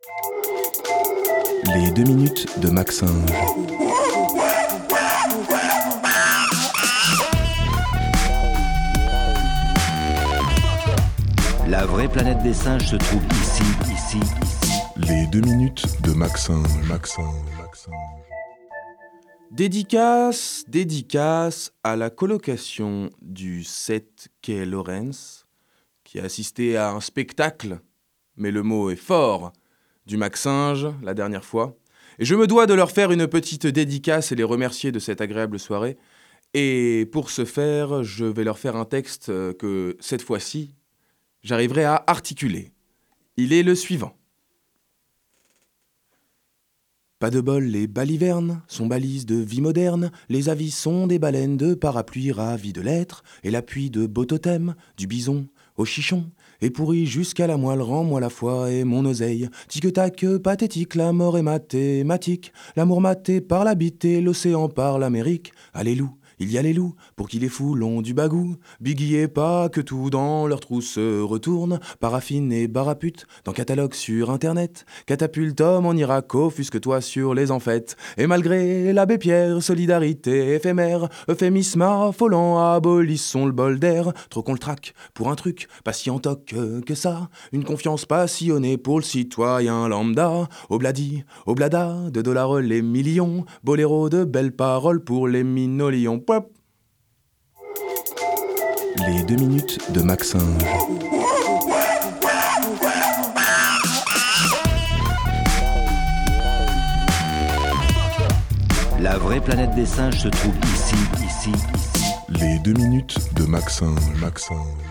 Les 2 minutes de Maxinge. La vraie planète des singes se trouve ici. Les 2 minutes de Maxinge. Dédicace à la colocation du 7 quai Lawrence, qui a assisté à un spectacle, mais le mot est fort, du Maxinge la dernière fois. Et je me dois de leur faire une petite dédicace et les remercier de cette agréable soirée. Et pour ce faire, je vais leur faire un texte que, cette fois-ci, j'arriverai à articuler. Il est le suivant. Pas de bol, les balivernes sont balises de vie moderne, les avis sont des baleines de parapluie ravis de l'être, et l'appui de beau totem, du bison au chichon, est pourri jusqu'à la moelle, rends-moi la foi et mon oseille. Tic-tac, pathétique, la mort est mathématique, l'amour maté par la bite et l'océan par l'Amérique. Allez loup, il y a les loups, pour qui les fous l'ont du bagou. Biggie et pas que tout dans leur trou se retourne. Paraffine et barapute, dans catalogue sur internet. Catapulte, homme en Irak, offusque-toi sur les enfêtes. Et malgré l'abbé Pierre, solidarité éphémère, euphémisme affolant, abolissons le bol d'air. Trop qu'on le traque pour un truc, pas si en toc que ça. Une confiance passionnée pour le citoyen lambda. Obladi, oblada, de dollars les millions. Boléro de belles paroles pour les minolions. Les 2 minutes de Maxinge. La vraie planète des singes se trouve ici. Les 2 minutes de Maxinge.